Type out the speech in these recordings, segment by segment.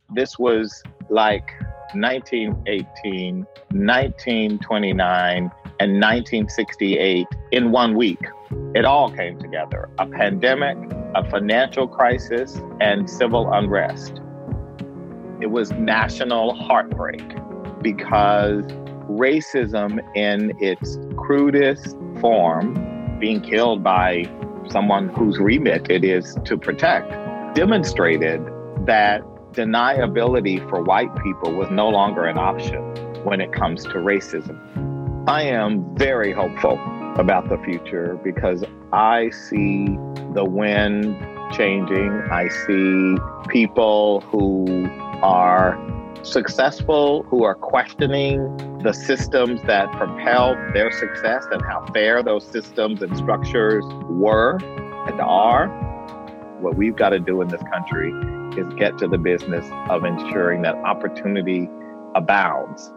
This was like 1918, 1929, and 1968 in 1 week. It all came together. A pandemic, a financial crisis, and civil unrest. It was national heartbreak because racism in its crudest form, being killed by someone whose remit it is to protect, demonstrated that deniability for white people was no longer an option when it comes to racism. I am very hopeful about the future because I see the wind changing. I see people who are successful, who are questioning the systems that propelled their success and how fair those systems and structures were and are. What we've got to do in this country is get to the business of ensuring that opportunity abounds.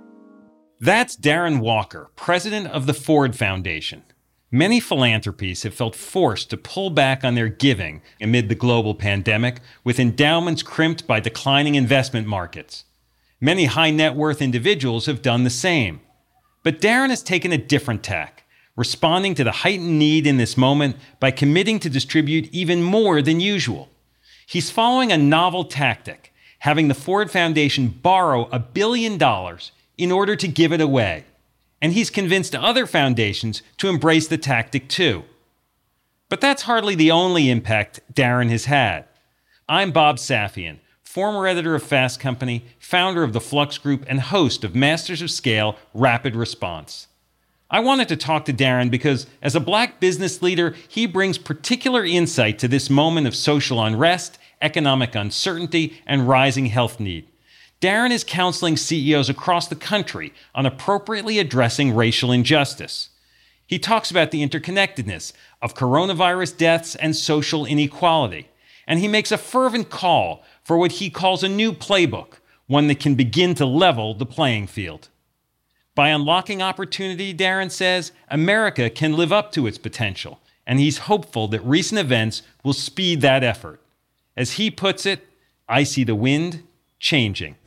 That's Darren Walker, president of the Ford Foundation. Many philanthropies have felt forced to pull back on their giving amid the global pandemic, with endowments crimped by declining investment markets. Many high net worth individuals have done the same. But Darren has taken a different tack, responding to the heightened need in this moment by committing to distribute even more than usual. He's following a novel tactic, having the Ford Foundation borrow $1 billion in order to give it away. And he's convinced other foundations to embrace the tactic too. But that's hardly the only impact Darren has had. I'm Bob Safian, former editor of Fast Company, founder of the Flux Group, and host of Masters of Scale Rapid Response. I wanted to talk to Darren because, as a Black business leader, he brings particular insight to this moment of social unrest, economic uncertainty, and rising health need. Darren is counseling CEOs across the country on appropriately addressing racial injustice. He talks about the interconnectedness of coronavirus deaths and social inequality, and he makes a fervent call for what he calls a new playbook, one that can begin to level the playing field. By unlocking opportunity, Darren says, America can live up to its potential, and he's hopeful that recent events will speed that effort. As he puts it, I see the wind changing.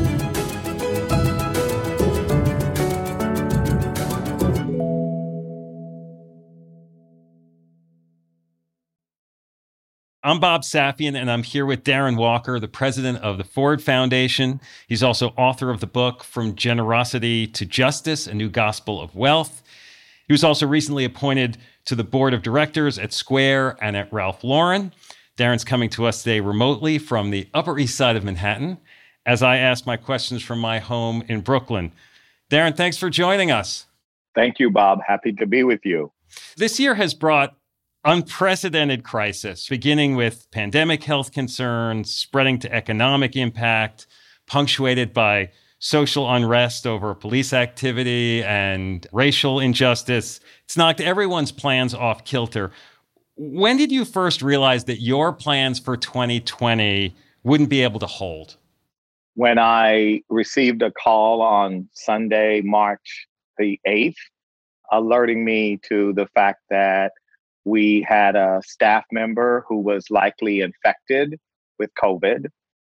I'm Bob Safian, and I'm here with Darren Walker, the president of the Ford Foundation. He's also author of the book From Generosity to Justice, A New Gospel of Wealth. He was also recently appointed to the board of directors at Square and at Ralph Lauren. Darren's coming to us today remotely from the Upper East Side of Manhattan, as I ask my questions from my home in Brooklyn. Darren, thanks for joining us. Thank you, Bob. Happy to be with you. This year has brought unprecedented crisis, beginning with pandemic health concerns, spreading to economic impact, punctuated by social unrest over police activity and racial injustice. It's knocked everyone's plans off kilter. When did you first realize that your plans for 2020 wouldn't be able to hold? When I received a call on Sunday, March the 8th, alerting me to the fact that we had a staff member who was likely infected with COVID,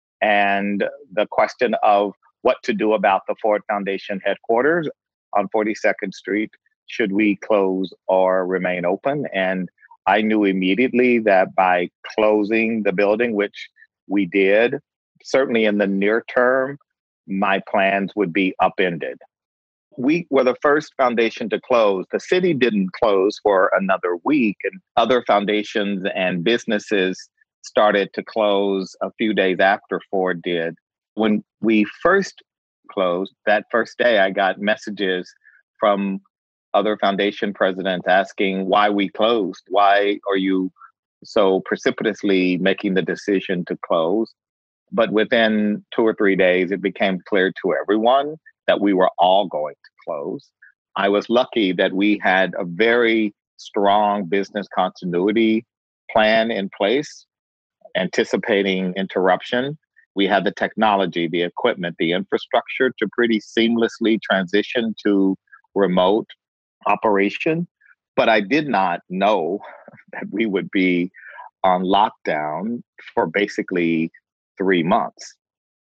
and the question of what to do about the Ford Foundation headquarters on 42nd Street. Should we close or remain open? And I knew immediately that by closing the building, which we did, certainly in the near term, my plans would be upended. We were the first foundation to close. The city didn't close for another week, and other foundations and businesses started to close a few days after Ford did. When we first closed, that first day, I got messages from other foundation presidents asking why we closed. Why are you so precipitously making the decision to close? But within 2 or 3 days, it became clear to everyone that we were all going to close. I was lucky that we had a very strong business continuity plan in place, anticipating interruption. We had the technology, the equipment, the infrastructure to pretty seamlessly transition to remote operation. But I did not know that we would be on lockdown for basically 3 months.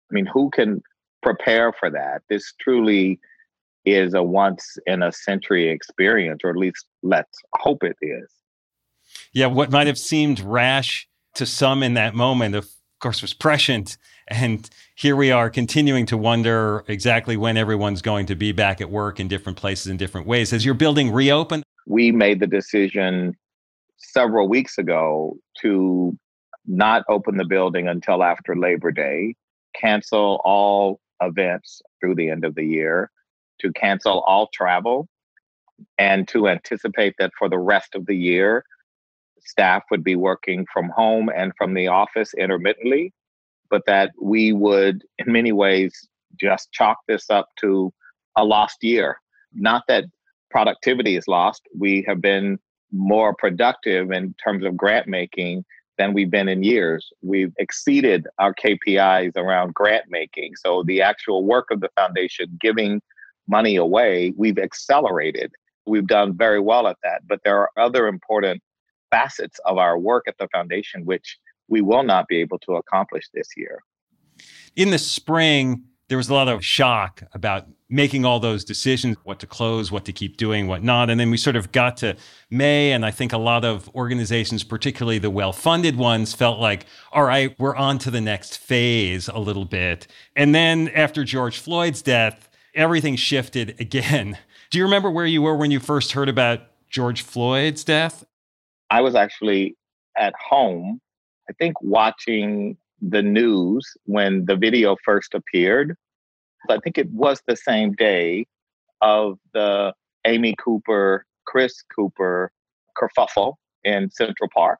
I mean, who can prepare for that? This truly is a once in a century experience, or at least let's hope it is. Yeah, what might have seemed rash to some in that moment, of course, was prescient. And here we are continuing to wonder exactly when everyone's going to be back at work in different places in different ways. Has your building reopened? We made the decision several weeks ago to not open the building until after Labor Day, cancel all events through the end of the year, to cancel all travel, and to anticipate that for the rest of the year, staff would be working from home and from the office intermittently, but that we would, in many ways, just chalk this up to a lost year. Not that productivity is lost. We have been more productive in terms of grant making than we've been in years. We've exceeded our KPIs around grant making. So the actual work of the foundation, giving money away, we've accelerated. We've done very well at that. But there are other important facets of our work at the foundation which we will not be able to accomplish this year. In the spring, there was a lot of shock about making all those decisions, what to close, what to keep doing, what not. And then we sort of got to May, and I think a lot of organizations, particularly the well-funded ones, felt like, all right, we're on to the next phase a little bit. And then after George Floyd's death, everything shifted again. Do you remember where you were when you first heard about George Floyd's death? I was actually at home, I think watching the news when the video first appeared. I think it was the same day of the Amy Cooper, Chris Cooper kerfuffle in Central Park.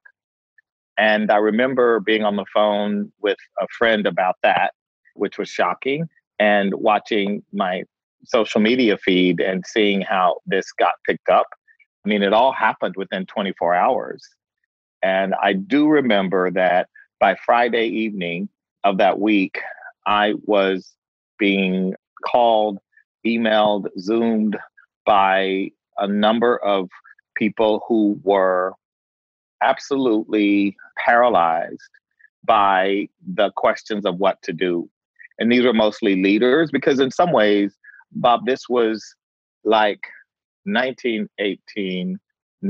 And I remember being on the phone with a friend about that, which was shocking, and watching my social media feed and seeing how this got picked up. I mean, it all happened within 24 hours. And I do remember that by Friday evening of that week, I was being called, emailed, Zoomed by a number of people who were absolutely paralyzed by the questions of what to do. And these were mostly leaders, because in some ways, Bob, this was like 1918,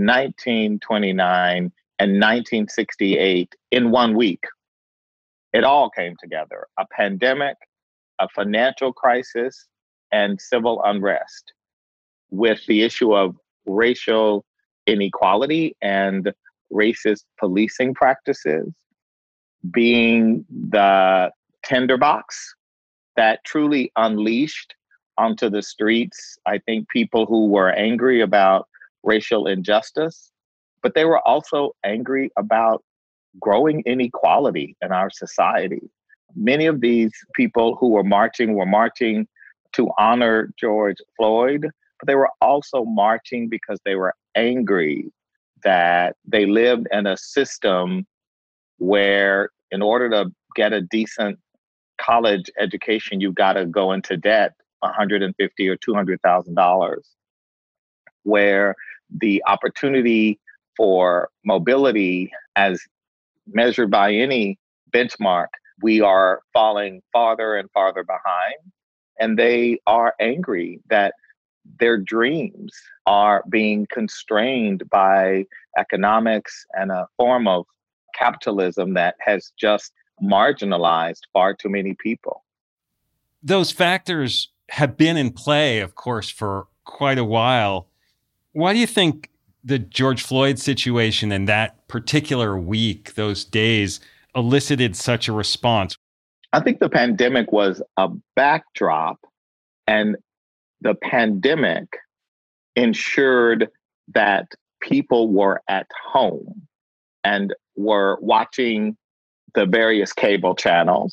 1929, and 1968 in 1 week. It all came together: a pandemic, a financial crisis, and civil unrest, with the issue of racial inequality and racist policing practices being the tinderbox that truly unleashed onto the streets, I think, people who were angry about racial injustice, but they were also angry about growing inequality in our society. Many of these people who were marching to honor George Floyd, but they were also marching because they were angry that they lived in a system where, in order to get a decent college education, you've got to go into debt $150,000 or $200,000, where the opportunity for mobility, as measured by any benchmark, we are falling farther and farther behind. And they are angry that their dreams are being constrained by economics and a form of capitalism that has just marginalized far too many people. Those factors have been in play, of course, for quite a while. Why do you think the George Floyd situation and that particular week, those days, elicited such a response? I think the pandemic was a backdrop, and the pandemic ensured that people were at home and were watching the various cable channels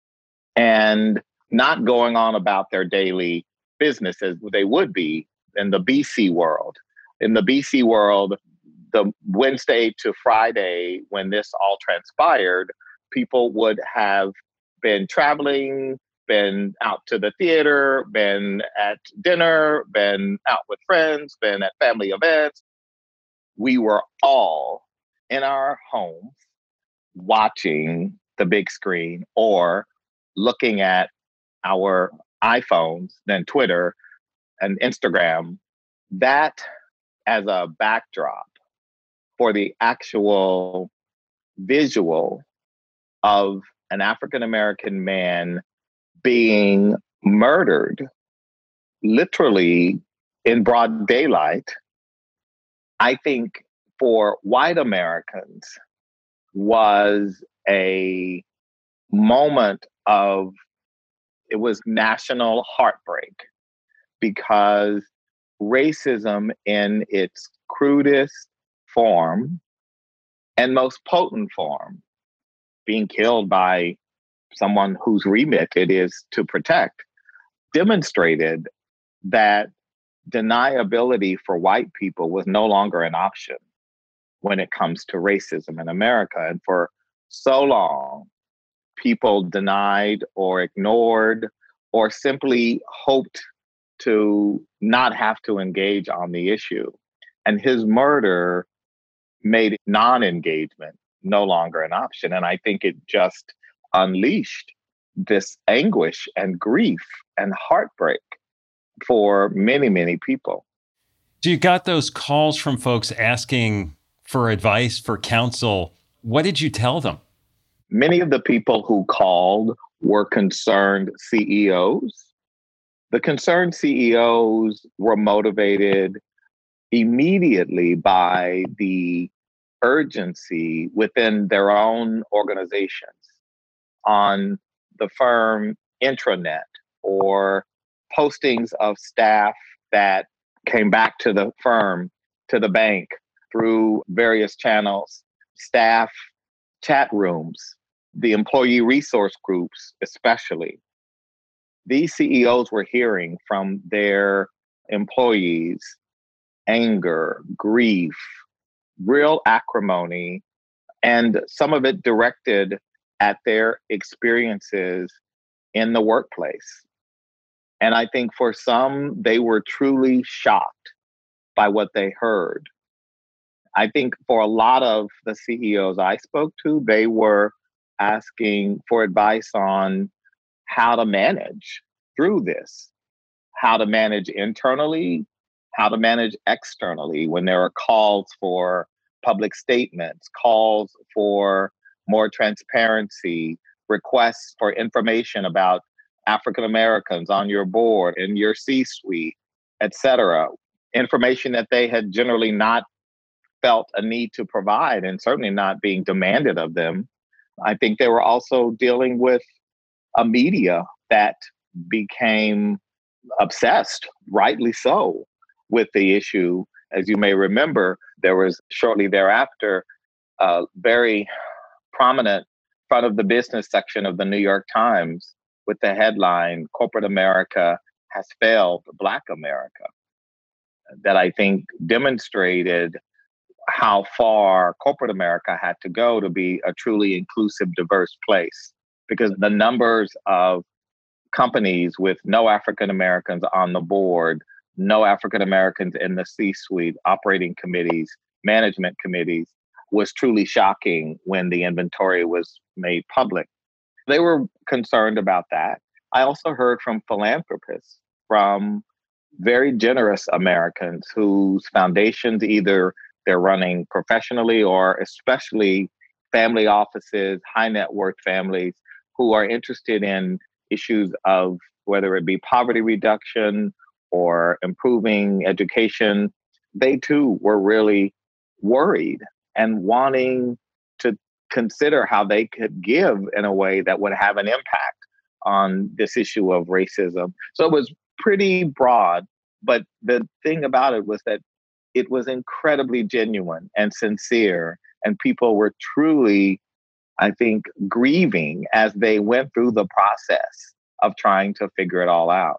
and not going on about their daily business as they would be in the BC world. In the BC world, the Wednesday to Friday, when this all transpired, people would have been traveling, been out to the theater, been at dinner, been out with friends, been at family events. We were all in our homes watching the big screen or looking at our iPhones, then Twitter and Instagram, that as a backdrop for the actual visual of an African American man being murdered literally in broad daylight, I think for white Americans was a moment of, it was national heartbreak because racism in its crudest form and most potent form, being killed by someone whose remit it is to protect, demonstrated that deniability for white people was no longer an option when it comes to racism in America. And for so long, people denied or ignored or simply hoped to not have to engage on the issue. And his murder made non engagement no longer an option. And I think it just unleashed this anguish and grief and heartbreak for many, many people. So you got those calls from folks asking for advice, for counsel. What did you tell them? Many of the people who called were concerned CEOs. The concerned CEOs were motivated immediately by the urgency within their own organizations on the firm intranet or postings of staff that came back to the firm, to the bank through various channels, staff chat rooms, the employee resource groups, especially. These CEOs were hearing from their employees anger, grief, real acrimony, and some of it directed at their experiences in the workplace. And I think for some, they were truly shocked by what they heard. I think for a lot of the CEOs I spoke to, they were asking for advice on how to manage through this, how to manage internally, how to manage externally when there are calls for public statements, calls for more transparency, requests for information about African Americans on your board, in your C-suite, et cetera. Information that they had generally not felt a need to provide and certainly not being demanded of them. I think they were also dealing with a media that became obsessed, rightly so, with the issue. As you may remember, there was shortly thereafter a very prominent front of the business section of the New York Times with the headline, "Corporate America has failed Black America," that I think demonstrated how far corporate America had to go to be a truly inclusive, diverse place. Because the numbers of companies with no African Americans on the board, no African Americans in the C-suite, operating committees, management committees, was truly shocking when the inventory was made public. They were concerned about that. I also heard from philanthropists, from very generous Americans whose foundations, either they're running professionally or especially family offices, high net worth families who are interested in issues of whether it be poverty reduction or improving education. They too were really worried and wanting to consider how they could give in a way that would have an impact on this issue of racism. So it was pretty broad, but the thing about it was that it was incredibly genuine and sincere, and people were truly, I think, grieving as they went through the process of trying to figure it all out.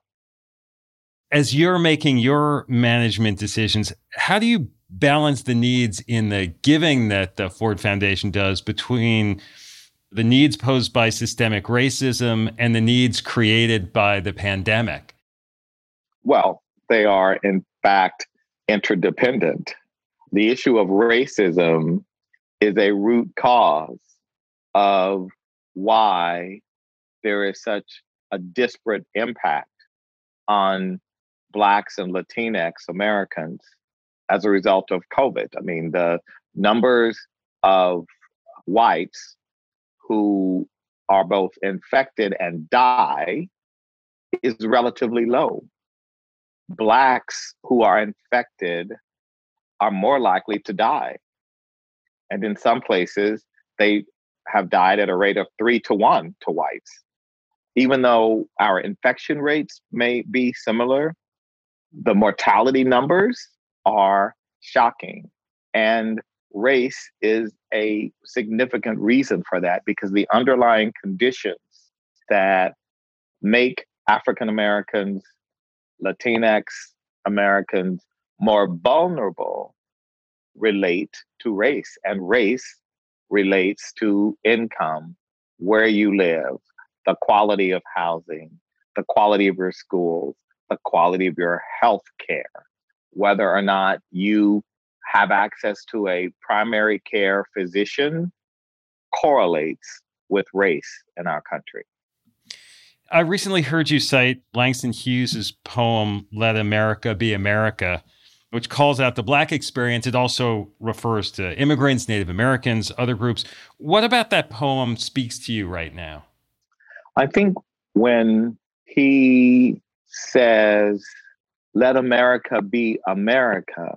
As you're making your management decisions, how do you balance the needs in the giving that the Ford Foundation does between the needs posed by systemic racism and the needs created by the pandemic? Well, they are, in fact, interdependent. The issue of racism is a root cause of why there is such a disparate impact on Blacks and Latinx Americans as a result of COVID. I mean, the numbers of whites who are both infected and die is relatively low. Blacks who are infected are more likely to die. And in some places, they have died at a rate of 3-to-1 to whites. Even though our infection rates may be similar, the mortality numbers are shocking. And race is a significant reason for that because the underlying conditions that make African Americans, Latinx Americans more vulnerable relate to race, and race relates to income, where you live, the quality of housing, the quality of your schools, the quality of your health care, whether or not you have access to a primary care physician correlates with race in our country. I recently heard you cite Langston Hughes's poem, Let America Be America, which calls out the Black experience. It also refers to immigrants, Native Americans, other groups. What about that poem speaks to you right now? I think when he says, let America be America,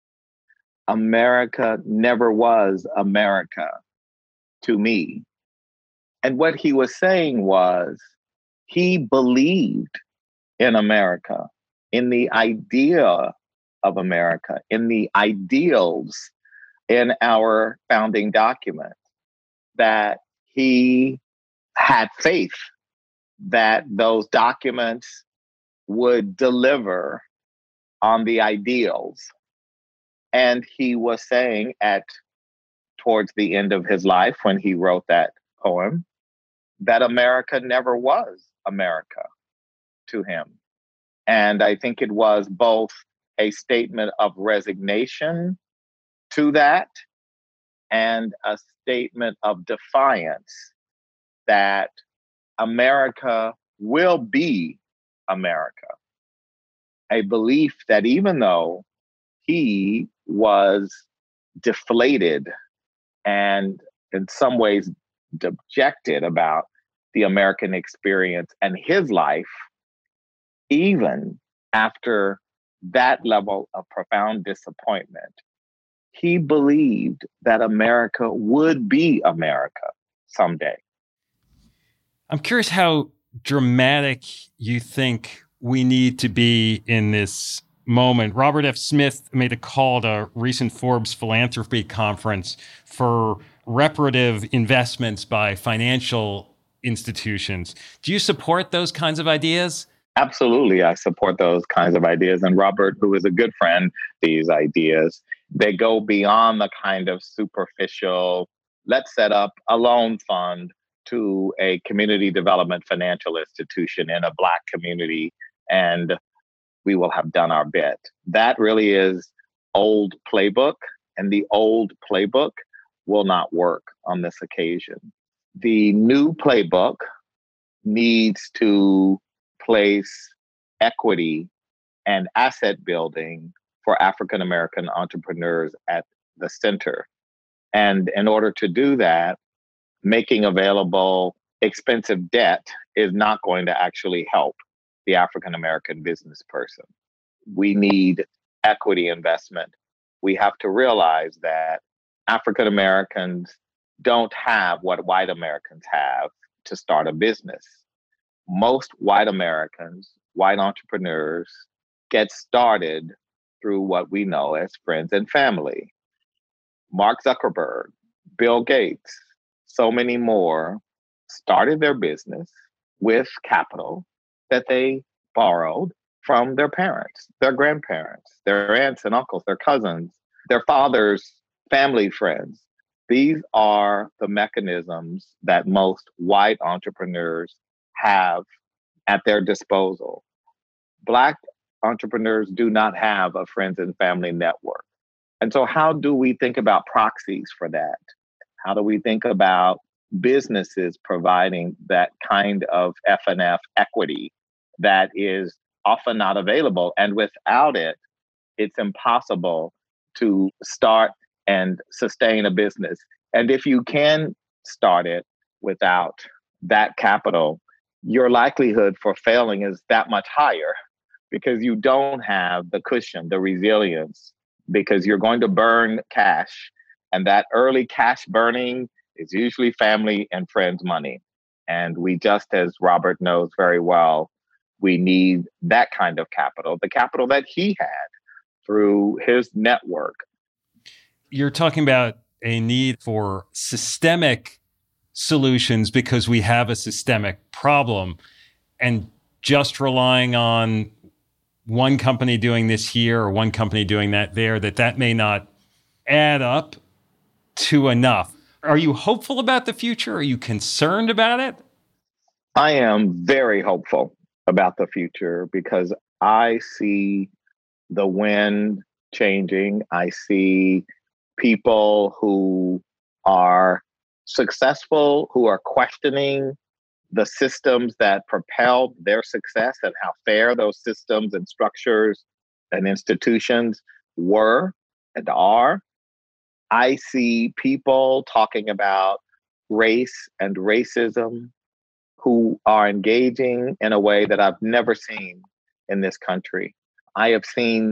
America never was America to me. And what he was saying was, he believed in America, in the idea of America, in the ideals in our founding document, that he had faith that those documents would deliver on the ideals. And he was saying towards the end of his life, when he wrote that poem, that America never was America to him. And I think it was both a statement of resignation to that and a statement of defiance that America will be America. A belief that even though he was deflated and in some ways dejected about the American experience and his life, even after that level of profound disappointment, he believed that America would be America someday. I'm curious how dramatic you think we need to be in this moment. Robert F. Smith made a call at a recent Forbes philanthropy conference for reparative investments by financial institutions. Do you support those kinds of ideas? Absolutely, I support those kinds of ideas. And Robert, who is a good friend, these ideas, they go beyond the kind of superficial, let's set up a loan fund to a community development financial institution in a Black community, and we will have done our bit. That really is old playbook, and the old playbook will not work on this occasion. The new playbook needs to place equity and asset building for African American entrepreneurs at the center. And in order to do that, making available expensive debt is not going to actually help the African American business person. We need equity investment. We have to realize that African Americans don't have what white Americans have to start a business. Most white Americans, white entrepreneurs, get started through what we know as friends and family. Mark Zuckerberg, Bill Gates, so many more started their business with capital that they borrowed from their parents, their grandparents, their aunts and uncles, their cousins, their father's family friends. These are the mechanisms that most white entrepreneurs have at their disposal. Black entrepreneurs do not have a friends and family network. And so how do we think about proxies for that? How do we think about businesses providing that kind of F&F equity that is often not available. And without it, it's impossible to start and sustain a business. And if you can start it without that capital, your likelihood for failing is that much higher because you don't have the cushion, the resilience, because you're going to burn cash. And that early cash burning is usually family and friends' money. And we just, as Robert knows very well, we need that kind of capital, the capital that he had through his network. You're talking about a need for systemic solutions because we have a systemic problem, and just relying on one company doing this here or one company doing that there, that may not add up to enough. Are you hopeful about the future? Are you concerned about it? I am very hopeful about the future because I see the wind changing. I see people who are successful, who are questioning the systems that propelled their success and how fair those systems and structures and institutions were and are. I see people talking about race and racism who are engaging in a way that I've never seen in this country. I have seen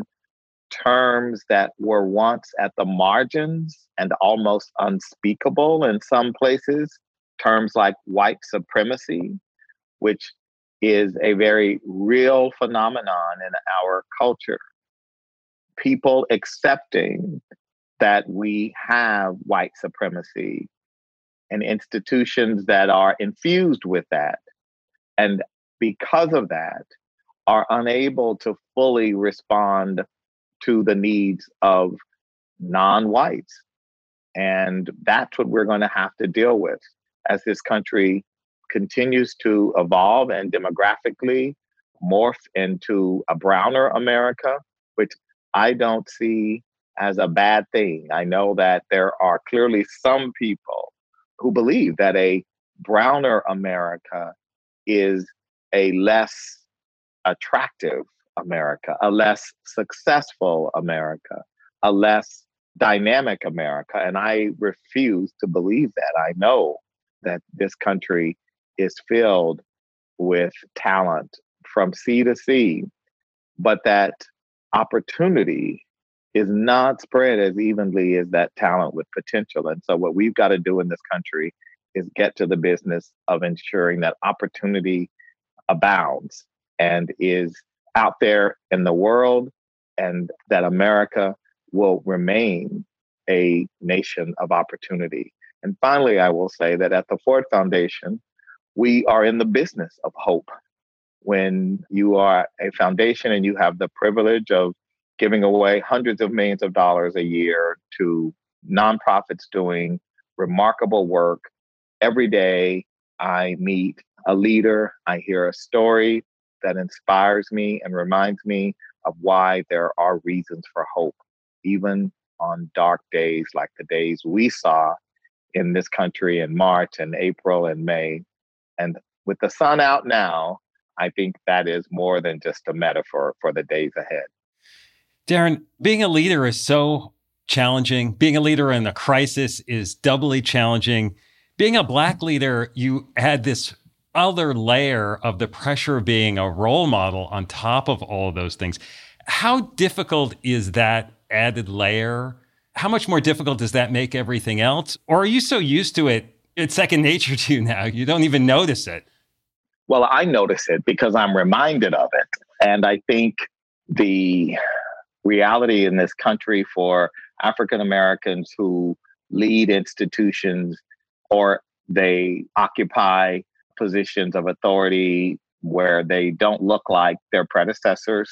terms that were once at the margins and almost unspeakable in some places, terms like white supremacy, which is a very real phenomenon in our culture. People accepting that we have white supremacy and institutions that are infused with that. And because of that, are unable to fully respond to the needs of non-whites. And that's what we're going to have to deal with as this country continues to evolve and demographically morph into a browner America, which I don't see as a bad thing. I know that there are clearly some people who believe that a browner America is a less attractive America, a less successful America, a less dynamic America. And I refuse to believe that. I know that this country is filled with talent from sea to sea, but that opportunity is not spread as evenly as that talent with potential. And so what we've got to do in this country is get to the business of ensuring that opportunity abounds and is out there in the world, and that America will remain a nation of opportunity. And finally, I will say that at the Ford Foundation, we are in the business of hope. When you are a foundation and you have the privilege of giving away hundreds of millions of dollars a year to nonprofits doing remarkable work, every day I meet a leader, I hear a story that inspires me and reminds me of why there are reasons for hope, even on dark days like the days we saw in this country in March and April and May. And with the sun out now, I think that is more than just a metaphor for the days ahead. Darren, being a leader is so challenging. Being a leader in a crisis is doubly challenging. Being a Black leader, you add this other layer of the pressure of being a role model on top of all of those things. How difficult is that added layer? How much more difficult does that make everything else? Or are you so used to it, it's second nature to you now, you don't even notice it? Well, I notice it because I'm reminded of it. And I think the reality in this country for African Americans who lead institutions or they occupy positions of authority where they don't look like their predecessors,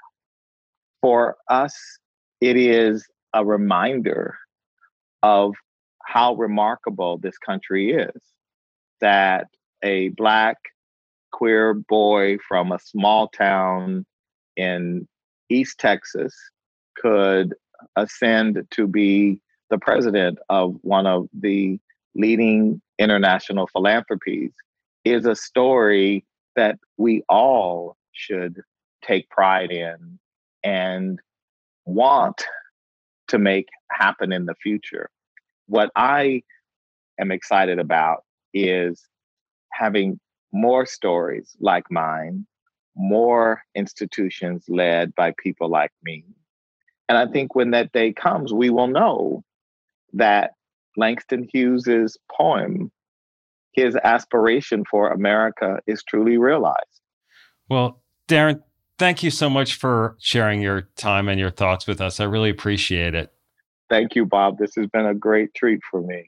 for us, it is a reminder of how remarkable this country is, that a Black queer boy from a small town in East Texas could ascend to be the president of one of the leading international philanthropies, is a story that we all should take pride in and want to make happen in the future. What I am excited about is having more stories like mine, more institutions led by people like me. And I think when that day comes, we will know that Langston Hughes's poem, his aspiration for America, is truly realized. Well, Darren, thank you so much for sharing your time and your thoughts with us. I really appreciate it. Thank you, Bob. This has been a great treat for me.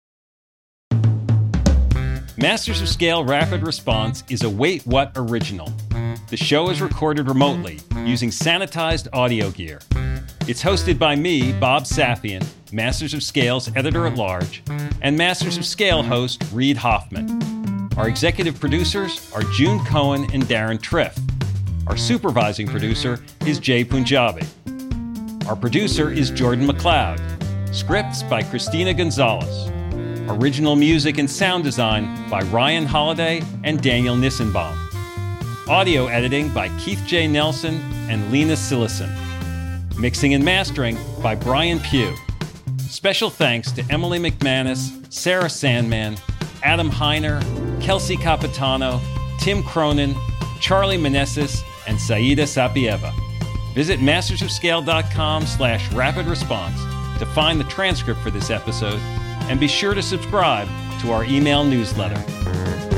Masters of Scale Rapid Response is a Wait What original. The show is recorded remotely using sanitized audio gear. It's hosted by me, Bob Safian, Masters of Scale's editor-at-large, and Masters of Scale host Reid Hoffman. Our executive producers are June Cohen and Darren Triff. Our supervising producer is Jay Punjabi. Our producer is Jordan McLeod. Scripts by Christina Gonzalez. Original music and sound design by Ryan Holiday and Daniel Nissenbaum. Audio editing by Keith J. Nelson and Lena Sillison. Mixing and mastering by Brian Pugh. Special thanks to Emily McManus, Sarah Sandman, Adam Heiner, Kelsey Capitano, Tim Cronin, Charlie Meneses, and Saida Sapieva. Visit mastersofscale.com/rapidresponse to find the transcript for this episode, and be sure to subscribe to our email newsletter.